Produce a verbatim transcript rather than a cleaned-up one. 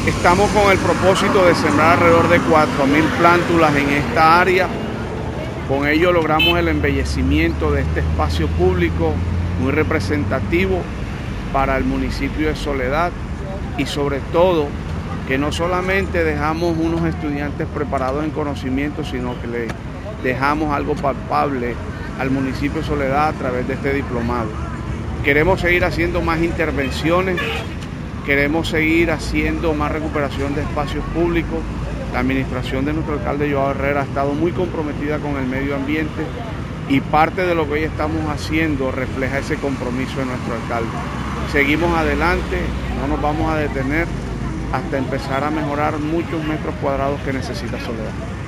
Estamos con el propósito de sembrar alrededor de cuatro mil plántulas en esta área. Con ello logramos el embellecimiento de este espacio público muy representativo para el municipio de Soledad, y sobre todo que no solamente dejamos unos estudiantes preparados en conocimiento, sino que le dejamos algo palpable al municipio de Soledad a través de este diplomado. Queremos seguir haciendo más intervenciones, queremos seguir haciendo más recuperación de espacios públicos. La administración de nuestro alcalde Joao Herrera ha estado muy comprometida con el medio ambiente, y parte de lo que hoy estamos haciendo refleja ese compromiso de nuestro alcalde. Seguimos adelante, no nos vamos a detener hasta empezar a mejorar muchos metros cuadrados que necesita Soledad.